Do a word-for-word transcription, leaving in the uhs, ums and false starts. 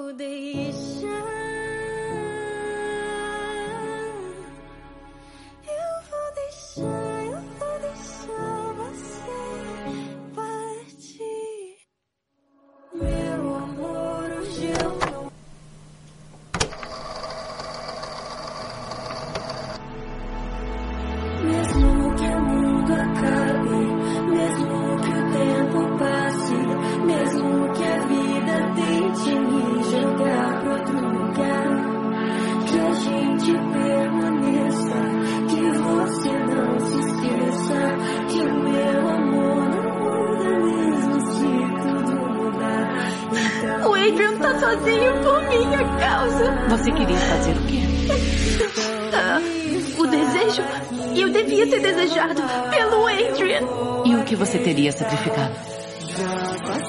vou deixar. Eu vou deixar, eu vou deixar você partir. Meu amor, hoje eu não. Mesmo que o mundo acabe, mesmo que o tempo passe, mesmo que a vida tente me jogar pra outro lugar, que a gente permaneça, que você não se esqueça, que o meu amor não muda mesmo se tudo mudar. Então, o Adrian tá sozinho por minha causa. Você queria fazer o quê? Ah, o desejo? Eu devia ter desejado pelo Adrian. E o que você teria sacrificado? já